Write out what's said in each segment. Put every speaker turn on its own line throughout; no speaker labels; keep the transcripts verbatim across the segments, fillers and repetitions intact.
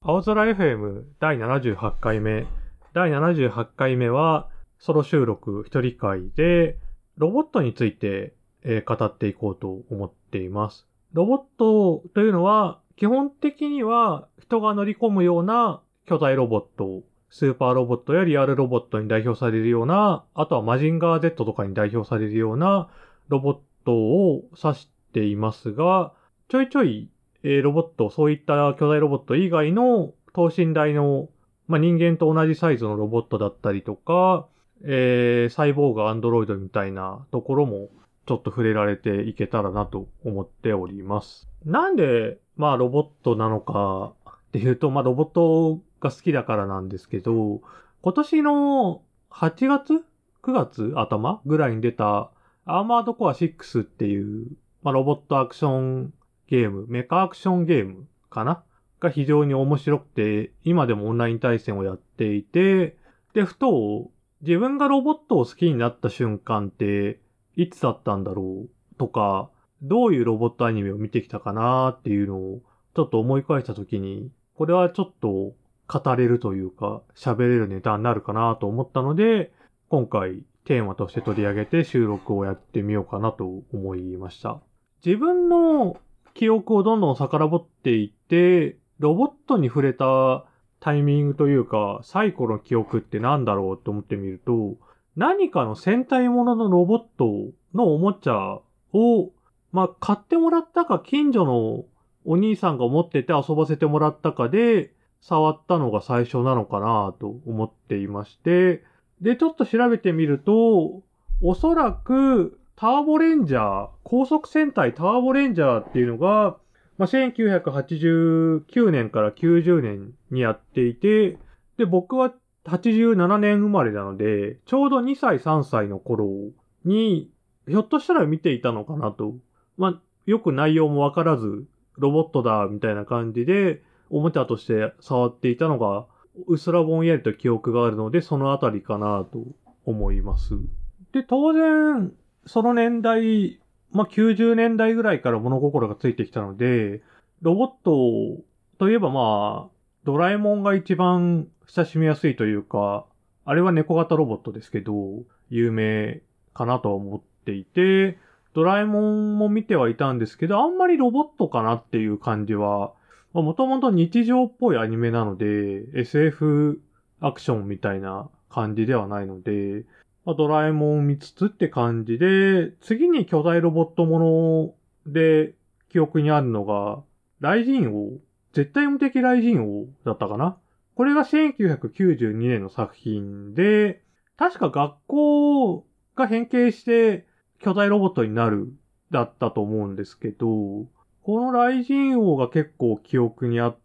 青空 エフエム だいななじゅうはちかいめ。だいななじゅうはちかいめは、ソロ収録一人会で、ロボットについて、えー語っていこうと思っています。ロボットというのは、基本的には人が乗り込むような巨大ロボット、スーパーロボットやリアルロボットに代表されるような、あとはマジンガー Z とかに代表されるようなロボットを指していますが、ちょいちょいえーロボット、そういった巨大ロボット以外の等身大の、まあ、人間と同じサイズのロボットだったりとか、えー、サイボーグ、アンドロイドみたいなところもちょっと触れられていけたらなと思っております。なんで、まあロボットなのかっていうと、まあロボットが好きだからなんですけど、今年のはちがつ ?く 月頭ぐらいに出たアーマードコアシックスっていう、まあロボットアクションゲーム、メカアクションゲームかなが非常に面白くて、今でもオンライン対戦をやっていて、で、ふと、自分がロボットを好きになった瞬間って、いつだったんだろうとか、どういうロボットアニメを見てきたかなっていうのを、ちょっと思い返したときに、これはちょっと語れるというか、喋れるネタになるかなと思ったので、今回テーマとして取り上げて収録をやってみようかなと思いました。自分の記憶をどんどん遡っていって、ロボットに触れたタイミングというか、最古の記憶って何だろうと思ってみると、何かの戦隊もののロボットのおもちゃを、まあ、買ってもらったか近所のお兄さんが持ってて遊ばせてもらったかで、触ったのが最初なのかなと思っていまして、で、ちょっと調べてみると、おそらく、ターボレンジャー、高速戦隊ターボレンジャーっていうのが、まあ、せんきゅうひゃくはちじゅうきゅうねんからきゅうじゅうねんにやっていて、で、僕ははちじゅうななねん生まれなので、ちょうどにさいさんさいの頃に、ひょっとしたら見ていたのかなと。まあ、よく内容もわからず、ロボットだ、みたいな感じで、おもちゃとして触っていたのが、うっすらぼんやりと記憶があるので、そのあたりかなと思います。で、当然、その年代、まあ、きゅうじゅうねんだいぐらいから物心がついてきたので、ロボットといえばまあ、ドラえもんが一番親しみやすいというか、あれは猫型ロボットですけど、有名かなとは思っていて、ドラえもんも見てはいたんですけど、あんまりロボットかなっていう感じは、もともと日常っぽいアニメなので、エスエフ アクションみたいな感じではないので、まあ、ドラえもんを見つつって感じで、次に巨大ロボットもので記憶にあるのが、ライジン王、絶対無敵ライジン王だったかな。これがせんきゅうひゃくきゅうじゅうにねんの作品で、確か学校が変形して巨大ロボットになるだったと思うんですけど、このライジン王が結構記憶にあって、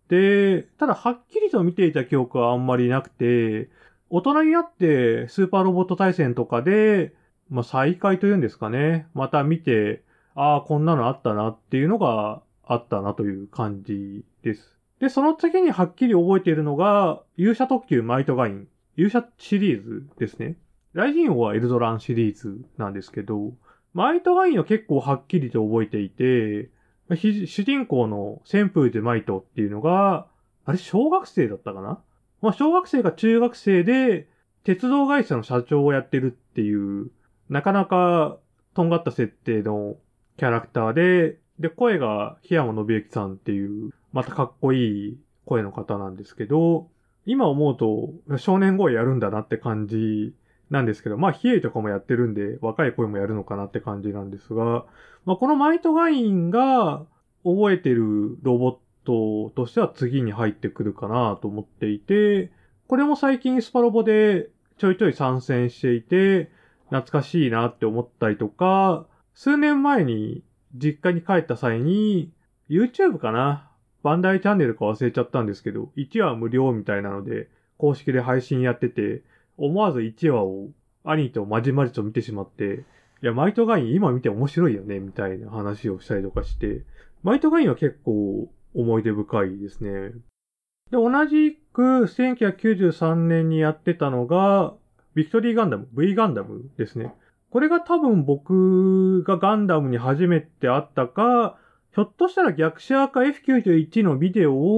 ただはっきりと見ていた記憶はあんまりなくて、大人になってスーパーロボット対戦とかで、まあ、再会というんですかね。また見て、ああ、こんなのあったなっていうのがあったなという感じです。で、その次にはっきり覚えているのが、勇者特急マイトガイン。勇者シリーズですね。ライジン王はエルドランシリーズなんですけど、マイトガインは結構はっきりと覚えていて、主人公の旋風でマイトっていうのが、あれ小学生だったかな。まあ、小学生が中学生で、鉄道会社の社長をやってるっていう、なかなか、とんがった設定のキャラクターで、で、声が檜山信之さんっていう、またかっこいい声の方なんですけど、今思うと、少年声やるんだなって感じなんですけど、まあ、ヒエイとかもやってるんで、若い声もやるのかなって感じなんですが、まあ、このマイトガインが覚えてるロボットとしては次に入ってくるかなと思っていて、これも最近スパロボでちょいちょい参戦していて、懐かしいなって思ったりとか、数年前に実家に帰った際に、YouTube かなバンダイチャンネルか忘れちゃったんですけど、いちわ無料みたいなので、公式で配信やってて、思わずいちわを兄とまじまじと見てしまって、いや、マイトガイン今見て面白いよね、みたいな話をしたりとかして、マイトガインは結構思い出深いですね。で、同じくせんきゅうひゃくきゅうじゅうさんねんにやってたのが、ビクトリーガンダム、V ガンダムですね。これが多分僕がガンダムに初めて会ったか、ひょっとしたら逆シアか エフきゅうじゅういち のビデオを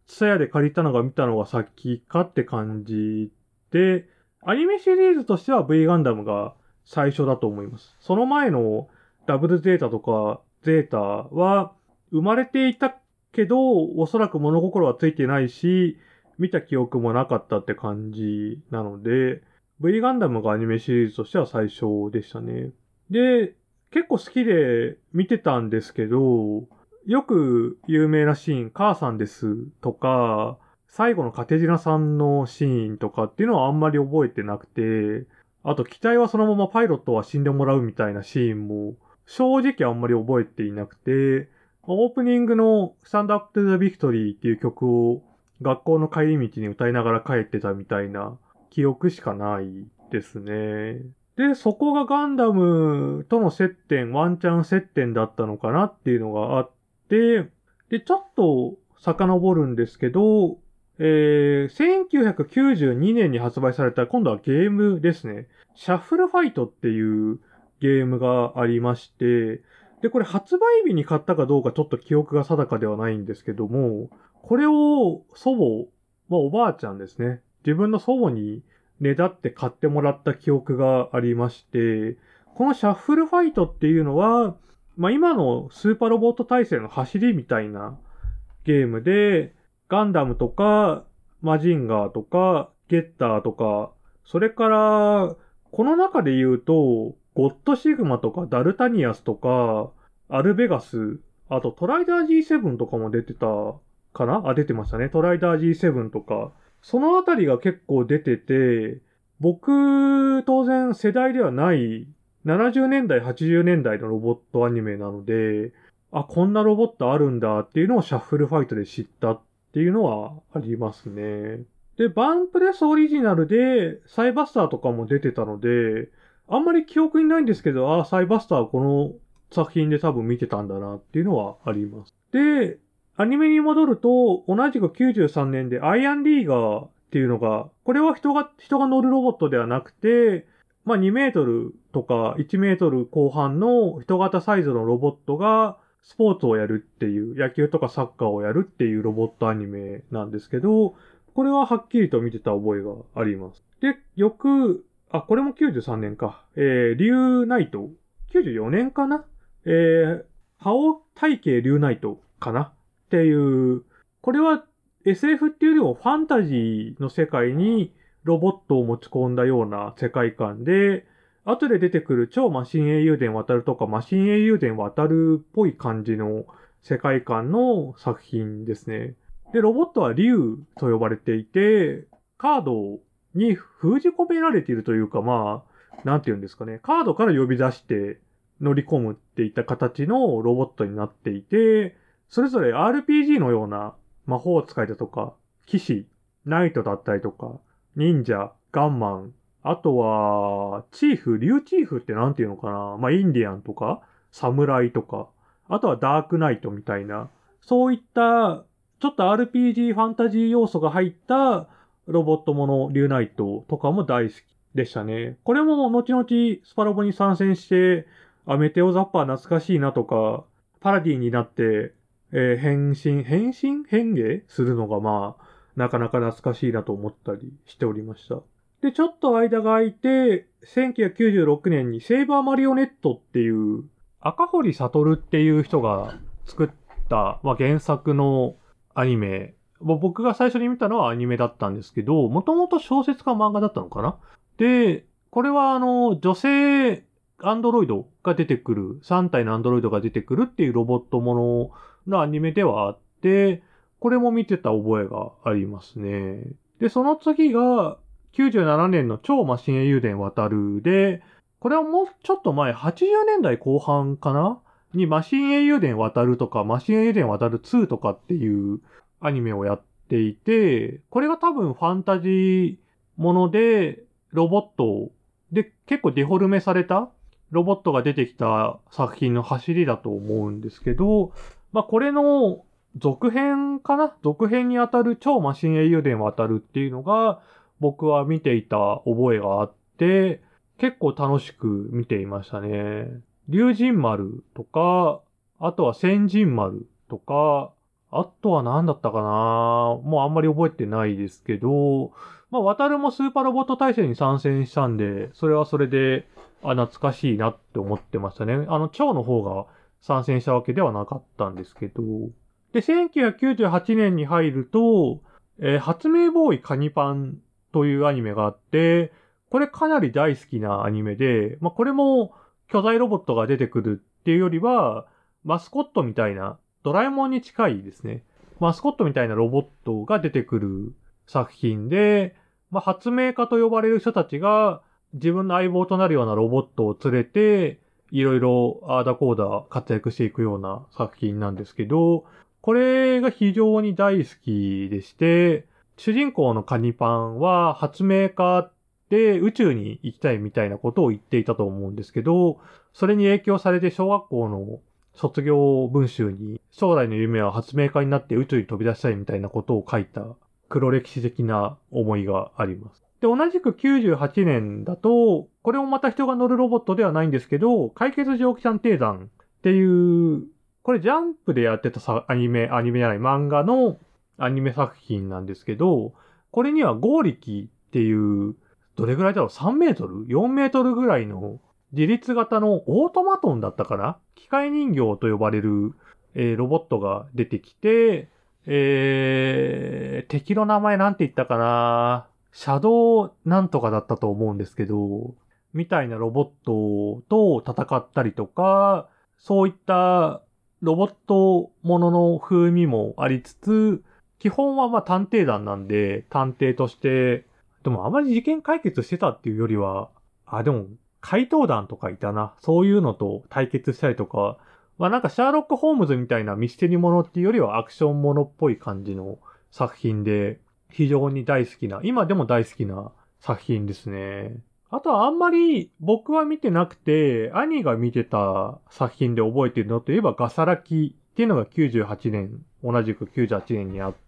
ツタヤで借りたのが見たのが先かって感じで、アニメシリーズとしては V ガンダムが最初だと思います。その前のダブルゼータとかゼータは生まれていたけど、おそらく物心はついてないし、見た記憶もなかったって感じなので、V ガンダムがアニメシリーズとしては最初でしたね。で、結構好きで見てたんですけど、よく有名なシーン、母さんですとか、最後のカテジナさんのシーンとかっていうのはあんまり覚えてなくて、あと機体はそのままパイロットは死んでもらうみたいなシーンも正直あんまり覚えていなくて、オープニングのスタンドアップトゥザビクトリーっていう曲を学校の帰り道に歌いながら帰ってたみたいな記憶しかないですね。で、そこがガンダムとの接点、ワンチャン接点だったのかなっていうのがあって、で、ちょっと遡るんですけど、えー、せんきゅうひゃくきゅうじゅうにねんに発売された今度はゲームですね。シャッフルファイトっていうゲームがありまして、で、これ発売日に買ったかどうかちょっと記憶が定かではないんですけども、これを祖母、まあおばあちゃんですね。自分の祖母にねだって買ってもらった記憶がありまして、このシャッフルファイトっていうのは、まあ今のスーパーロボット体制の走りみたいなゲームで、ガンダムとか、マジンガーとか、ゲッターとか、それから、この中で言うと、ゴッドシグマとかダルタニアスとか、アルベガス、あとトライダー ジーセブン とかも出てたかなあ、出てましたね。トライダー ジーセブン とか。そのあたりが結構出てて、僕、当然世代ではないななじゅうねんだい、はちじゅうねんだいのロボットアニメなので、あ、こんなロボットあるんだっていうのをシャッフルファイトで知ったっていうのはありますね。で、バンプレスオリジナルでサイバスターとかも出てたので、あんまり記憶にないんですけど、あ、サイバスターはこの作品で多分見てたんだなっていうのはあります。で、アニメに戻ると、同じくきゅうじゅうさんねんでアイアンリーガーっていうのが、これは人が、人が乗るロボットではなくて、まあにメートルとかいちメートル後半の人型サイズのロボットがスポーツをやるっていう、野球とかサッカーをやるっていうロボットアニメなんですけど、これははっきりと見てた覚えがあります。で、よく、あ、これもきゅうじゅうさんねんか。えー、リュウナイト。きゅうじゅうよねんかなえー、ハオ体系リュウナイトかなっていう、これは エスエフ っていうよりもファンタジーの世界にロボットを持ち込んだような世界観で、後で出てくる超マシン英雄伝渡るとかマシン英雄伝渡るっぽい感じの世界観の作品ですね。で、ロボットは竜と呼ばれていて、カードに封じ込められているというか、まあ、なんて言うんですかね。カードから呼び出して乗り込むっていった形のロボットになっていて、それぞれ アールピージー のような魔法使いだとか、騎士、ナイトだったりとか、忍者、ガンマン、あとは、チーフ、リュウチーフってなんていうのかなまあ、インディアンとか、サムライとか、あとはダークナイトみたいな、そういった、ちょっと アールピージー ファンタジー要素が入ったロボットもの、リュウナイトとかも大好きでしたね。これも後々スパロボに参戦して、あ、メテオザッパー懐かしいなとか、パラディになって、えー変身、変身変化するのがまあ、なかなか懐かしいなと思ったりしておりました。で、ちょっと間が空いて、せんきゅうひゃくきゅうじゅうろくねんにセイバーマリオネットっていう、赤堀悟っていう人が作った、まあ、原作のアニメ。僕が最初に見たのはアニメだったんですけど、もともと小説か漫画だったのかなで、これはあの、女性アンドロイドが出てくる、さん体のアンドロイドが出てくるっていうロボットもののアニメではあって、これも見てた覚えがありますね。で、その次が、きゅうじゅうななねんの超マシン英雄伝渡るで、これはもうちょっと前、はちじゅうねんだいこう半かなにマシン英雄伝渡るとか、マシン英雄伝渡るツーとかっていうアニメをやっていて、これが多分ファンタジーもので、ロボットで結構デフォルメされたロボットが出てきた作品の走りだと思うんですけど、まあこれの続編かな続編にあたる超マシン英雄伝渡るっていうのが僕は見ていた覚えがあって、結構楽しく見ていましたね。龍神丸とか、あとは千神丸とか、 あとは何だったかな、もうあんまり覚えてないですけど、まあ、渡るもスーパーロボット対戦に参戦したんで、それはそれで、あ、懐かしいなって思ってましたね。あの、蝶の方が参戦したわけではなかったんですけど。で、せんきゅうひゃくきゅうじゅうはちねんに入ると、えー発明ボーイカニパンというアニメがあって、これかなり大好きなアニメで、まあ、これも巨大ロボットが出てくるっていうよりは、マスコットみたいな、ドラえもんに近いですね。マスコットみたいなロボットが出てくる作品で、まあ、発明家と呼ばれる人たちが自分の相棒となるようなロボットを連れて、いろいろあーだこーだ活躍していくような作品なんですけど、これが非常に大好きでして、主人公のカニパンは発明家で宇宙に行きたいみたいなことを言っていたと思うんですけど、それに影響されて小学校の卒業文集に将来の夢は発明家になって宇宙に飛び出したいみたいなことを書いた黒歴史的な思いがあります。で、同じくきゅうじゅうはちねんだと、これもまた人が乗るロボットではないんですけど、解決蒸気探偵団っていう、これジャンプでやってたさアニメ、アニメじゃない漫画のアニメ作品なんですけど、これにはゴーリキっていう、どれぐらいだろう ?さんメートル ?よん メートルぐらいの自立型のオートマトンだったかな、機械人形と呼ばれる、えーロボットが出てきて、えー、敵の名前なんて言ったかな、シャドウなんとかだったと思うんですけど、みたいなロボットと戦ったりとか、そういったロボットものの風味もありつつ、基本はまあ探偵団なんで、探偵として、でもあまり事件解決してたっていうよりは、あ、でも、怪盗団とかいたな。そういうのと対決したりとか、まあなんかシャーロック・ホームズみたいなミステリーものっていうよりはアクションものっぽい感じの作品で、非常に大好きな、今でも大好きな作品ですね。あとはあんまり僕は見てなくて、兄が見てた作品で覚えてるのといえばガサラキっていうのがきゅうじゅうはちねん、同じくきゅうじゅうはちねんにあって、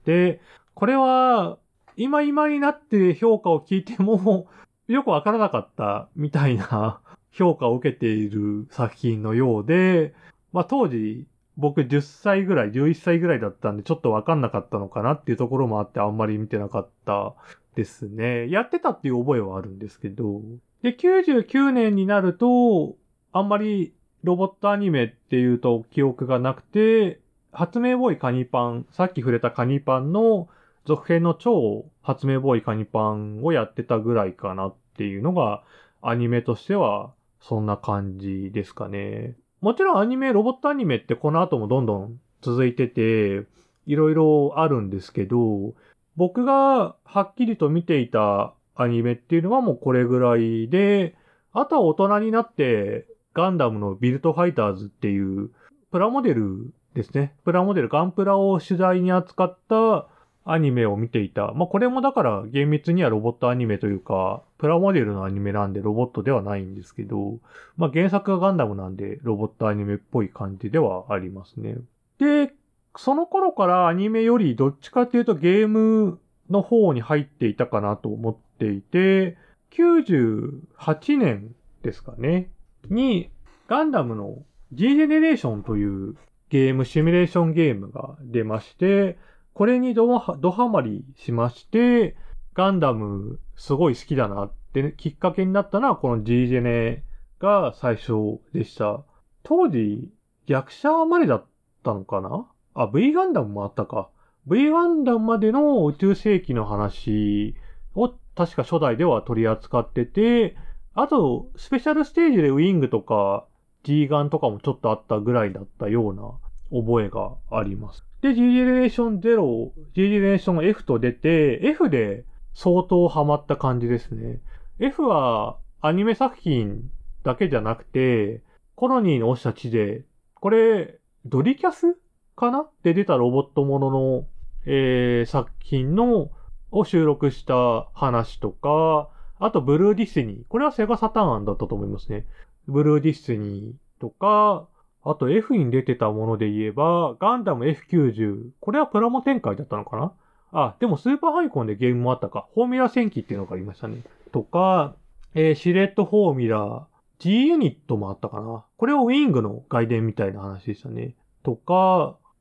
これは今今になって評価を聞いてもよくわからなかったみたいな評価を受けている作品のようで、まあ当時僕じゅっさいぐらい、じゅういっさいぐらいだったんでちょっとわかんなかったのかなっていうところもあってあんまり見てなかったですね。やってたっていう覚えはあるんですけど。で、きゅうじゅうきゅうねんになると、あんまりロボットアニメっていうと記憶がなくて、発明ボーイカニパン、さっき触れたカニパンの続編の超発明ボーイカニパンをやってたぐらいかなっていうのが、アニメとしてはそんな感じですかね。もちろんアニメ、ロボットアニメってこの後もどんどん続いてて、いろいろあるんですけど、僕がはっきりと見ていたアニメっていうのはもうこれぐらいで、あとは大人になってガンダムのビルトファイターズっていうプラモデルですね。プラモデル、ガンプラを主題に扱ったアニメを見ていた。まあこれもだから厳密にはロボットアニメというか、プラモデルのアニメなんでロボットではないんですけど、まあ原作がガンダムなんでロボットアニメっぽい感じではありますね。で、その頃からアニメよりどっちかというとゲームの方に入っていたかなと思っていて、きゅうじゅうはちねんですかね。に、ガンダムの G ジェネレーションというゲーム、シミュレーションゲームが出まして、これにドハドハマりしまして、ガンダムすごい好きだなって、ね、きっかけになったのはこの G ジェネが最初でした。当時、逆者までだったのかなあ、V ガンダムもあったか。V ガンダムまでの宇宙世紀の話を確か初代では取り扱ってて、あと、スペシャルステージでウィングとか G ガンとかもちょっとあったぐらいだったような覚えがあります。で、G ジェネレーションゼロ、G ジェネレーション F と出て、F で相当ハマった感じですね。F はアニメ作品だけじゃなくて、コロニーの落ちた地で、これ、ドリキャスかなで出たロボットものの、えー、作品の、を収録した話とか、あと、ブルーディスニー。これはセガサターン案だったと思いますね。ブルーディスニーとか、あと F に出てたもので言えば、ガンダム エフきゅうじゅう。これはプラモ展開だったのかなあ、でもスーパーファイコンでゲームもあったか。フォーミュラ戦記っていうのがありましたね。とか、えー、シレットフォーミュラ、G ユニットもあったかな。これはウィングの外伝みたいな話でしたね。とか、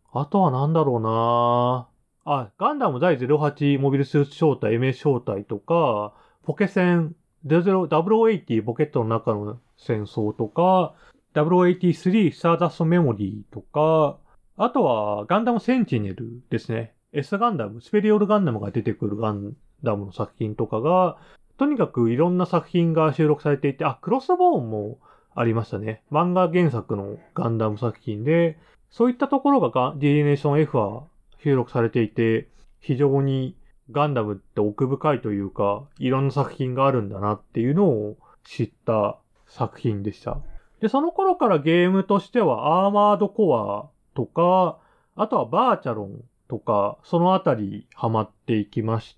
あとはなんだろうなあ、ガンダム第ゼロはちモビルスーツ招待、エムエス 招待とか、ポケセン、ゼロゼロ エイティポケットの中の戦争とか、ゼロエイティスリースターダストメモリーとか、あとはガンダムセンチネルですね。S ガンダム、スペリオルガンダムが出てくるガンダムの作品とかが、とにかくいろんな作品が収録されていて、あ、クロスボーンもありましたね。漫画原作のガンダム作品で、そういったところがガジェネレーション F は収録されていて、非常にガンダムって奥深いというか、いろんな作品があるんだなっていうのを知った作品でした。で、その頃からゲームとしてはアーマードコアとか、あとはバーチャロンとか、そのあたりハマっていきまして、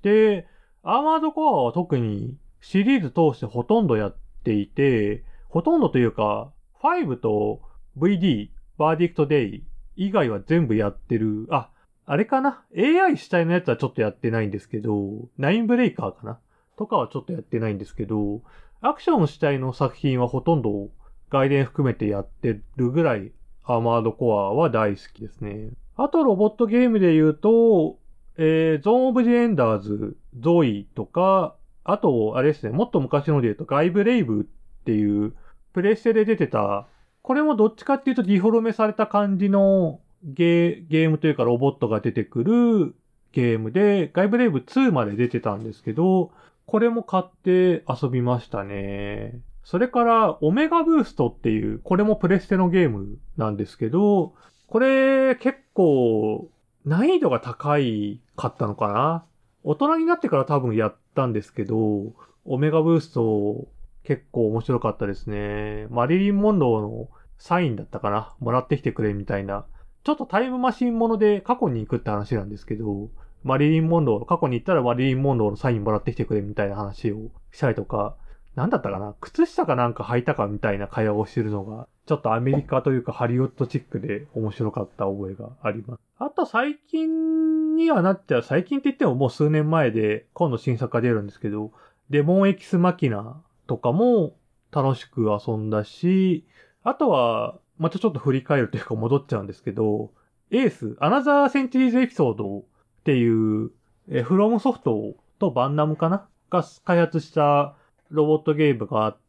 アーマードコアは特にシリーズ通してほとんどやっていて、ほとんどというか、ごと ブイディー、バーディクトデイ以外は全部やってる。あ、あれかな ?エーアイ 主体のやつはちょっとやってないんですけど、ナインブレイカーかなとかはちょっとやってないんですけど、アクション主体の作品はほとんど外伝含めてやってるぐらい、アーマードコアは大好きですね。あとロボットゲームで言うと、えー、ゾーンオブジエンダーズ、ゾイとか、あと、あれですね、もっと昔ので言うと、ガイブレイブっていう、プレステで出てた、これもどっちかっていうとディフォルメされた感じのゲー、ゲームというかロボットが出てくるゲームで、ガイブレイブツーまで出てたんですけど、これも買って遊びましたね。それから、オメガブーストっていう、これもプレステのゲームなんですけど、これ結構難易度が高いかったのかな。大人になってから多分やったんですけど、オメガブースト結構面白かったですね。マリリン・モンローのサインだったかなもらってきてくれみたいな。ちょっとタイムマシンもので過去に行くって話なんですけど、マリリン・モンロー、過去に行ったらマリリン・モンローのサインもらってきてくれみたいな話をしたりとか、なんだったかな靴下かなんか履いたかみたいな会話をしてるのが、ちょっとアメリカというかハリウッドチックで面白かった覚えがあります。あと最近にはなっちゃう、最近って言ってももう数年前で今度新作が出るんですけど、デモンエキスマキナとかも楽しく遊んだし、あとは、またちょっと振り返るというか戻っちゃうんですけど、エース、アナザーセンチュリーズエピソードっていう、えフロムソフトとバンナムかなが開発したロボットゲームがあって、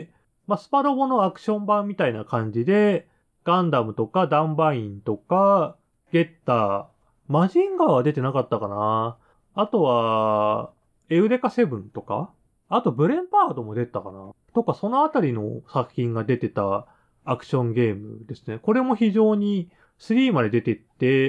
まあ、スパロボのアクション版みたいな感じで、ガンダムとかダンバインとか、ゲッター、マジンガーは出てなかったかなあとは、エウレカセブンとかあとブレンパードも出たかなとか、そのあたりの作品が出てたアクションゲームですね。これも非常にスリーまで出てって、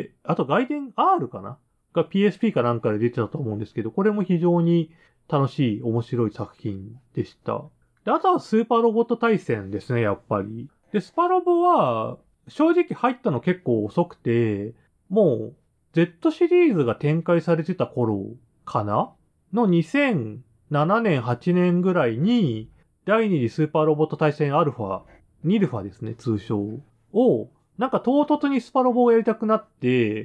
あと外伝 R かなが ピーエスピー かなんかで出てたと思うんですけど、これも非常に楽しい、面白い作品でした。で、あとはスーパーロボット対戦ですね、やっぱり。で、スパロボは、正直入ったの結構遅くて、もう、Z シリーズが展開されてた頃かなのにせんななねん、はちねんぐらいに、第二次スーパーロボット対戦アルファ、ニルファですね、通称を、なんか唐突にスパロボをやりたくなって、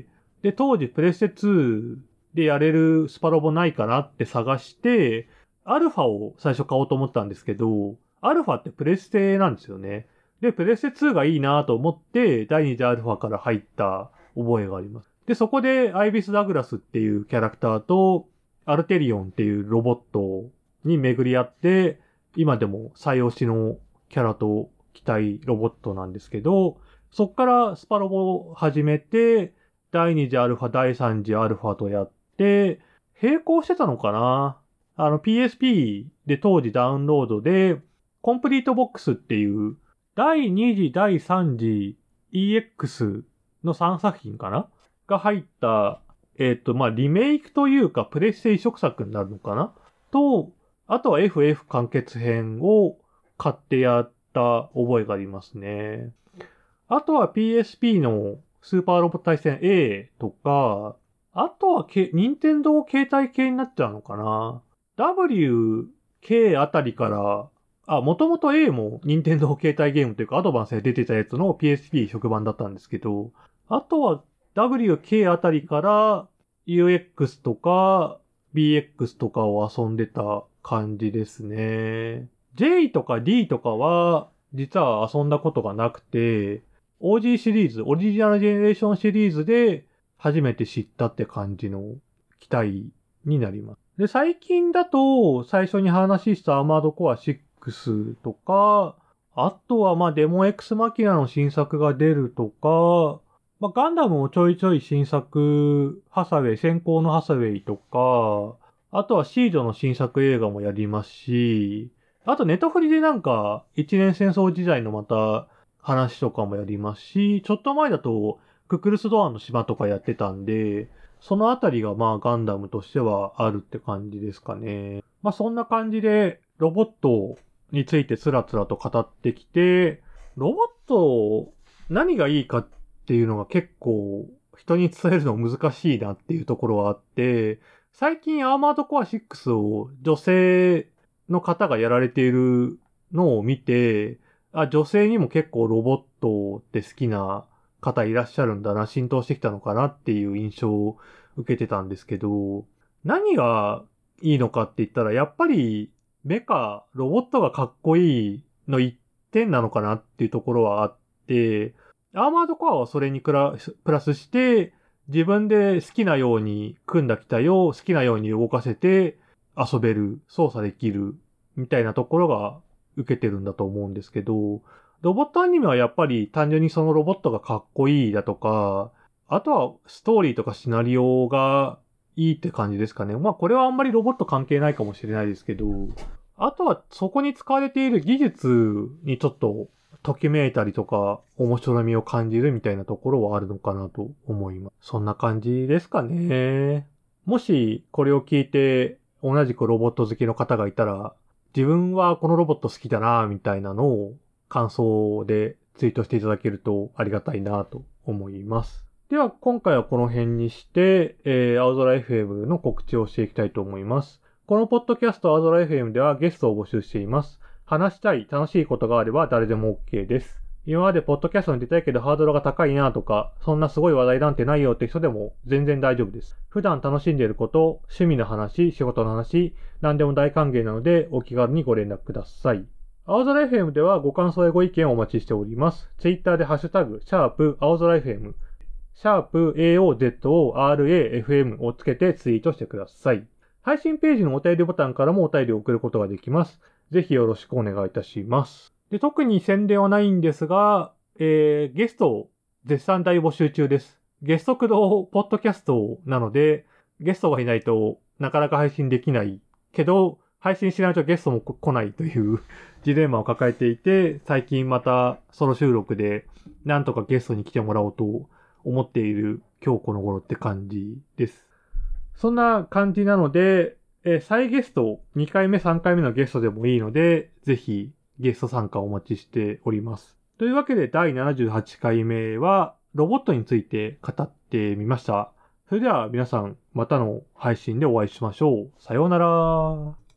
で、当時プレステツーでやれるスパロボないかなって探して、アルファを最初買おうと思ったんですけど、アルファってプレステなんですよね。で、プレステツーがいいなと思って、第二次アルファから入った覚えがあります。で、そこでアイビス・ダグラスっていうキャラクターと、アルテリオンっていうロボットに巡り合って、今でも最推しのキャラと機体ロボットなんですけど、そっからスパロボを始めて、第二次アルファ、第三次アルファとやって、並行してたのかなあの ピーエスピー で当時ダウンロードで、コンプリートボックスっていう第二次、第三次 イーエックス のさんさく品かなが入った、えっ、と、まあ、リメイクというかプレステ移植作になるのかなと、あとは エフエフ 完結編を買ってやった覚えがありますね。あとは ピーエスピー のスーパーロボ対戦 A とか、あとはけ、任天堂携帯系になっちゃうのかな ?W、K あたりから、あ、もともと A も任天堂携帯ゲームというかアドバンスで出てたやつの ピーエスピー 触版だったんですけど、あとは W、K あたりから ユーエックス とか ビーエックス とかを遊んでた感じですね。J とか D とかは実は遊んだことがなくて、 オージー シリーズ、オリジナルジェネレーションシリーズで初めて知ったって感じの機体になります。で、最近だと最初に話したアーマードコアシックスとか、あとはまあデモ X マキナの新作が出るとか、まあガンダムもちょいちょい新作、ハサウェイ、先行のハサウェイとか、あとはシードの新作映画もやりますし、あとネタフリでなんか一年戦争時代のまた話とかもやりますし、ちょっと前だとククルスドアンの島とかやってたんで、そのあたりがまあガンダムとしてはあるって感じですかね。まあそんな感じでロボットについてつらつらと語ってきて、ロボット何がいいかっていうのが結構人に伝えるの難しいなっていうところはあって、最近アーマードコアシックスを女性の方がやられているのを見て、あ、女性にも結構ロボットって好きな方いらっしゃるんだな、浸透してきたのかなっていう印象を受けてたんですけど、何がいいのかって言ったら、やっぱりメカ、ロボットがかっこいいの一点なのかなっていうところはあって、アーマードコアはそれにプラプラスして、自分で好きなように組んだ機体を好きなように動かせて遊べる、操作できるみたいなところが受けてるんだと思うんですけど、ロボットアニメはやっぱり単純にそのロボットがかっこいいだとか、あとはストーリーとかシナリオがいいって感じですかね。まあこれはあんまりロボット関係ないかもしれないですけど、あとはそこに使われている技術にちょっとときめいたりとか面白みを感じるみたいなところはあるのかなと思います。そんな感じですかね。もしこれを聞いて同じくロボット好きの方がいたら、自分はこのロボット好きだなみたいなのを感想でツイートしていただけるとありがたいなと思います。では今回はこの辺にして、えー、青空 エフエム の告知をしていきたいと思います。このポッドキャスト青空 エフエム ではゲストを募集しています。話したい、楽しいことがあれば誰でも OK です。今までポッドキャストに出たいけどハードルが高いなとか、そんなすごい話題なんてないよって人でも全然大丈夫です。普段楽しんでいること、趣味の話、仕事の話、何でも大歓迎なのでお気軽にご連絡ください。青空 エフエム ではご感想やご意見をお待ちしております。ツイッターでハッシュタグ、シャープ青空 エフエム、シャープ エーオーゼットオーアールエーエフエム をつけてツイートしてください。配信ページのお便りボタンからもお便りを送ることができます。ぜひよろしくお願いいたします。で、特に宣伝はないんですが、えー、ゲストを絶賛大募集中です。ゲスト駆動ポッドキャストなので、ゲストがいないとなかなか配信できないけど、配信しないとゲストも来ないというジレンマを抱えていて、最近またソロ収録でなんとかゲストに来てもらおうと思っている今日この頃って感じです。そんな感じなので、えー、再ゲスト、にかいめさんかいめのゲストでもいいので、ぜひゲスト参加お待ちしております。というわけでだいななじゅうはちかいめはロボットについて語ってみました。それでは皆さんまたの配信でお会いしましょう。さようなら。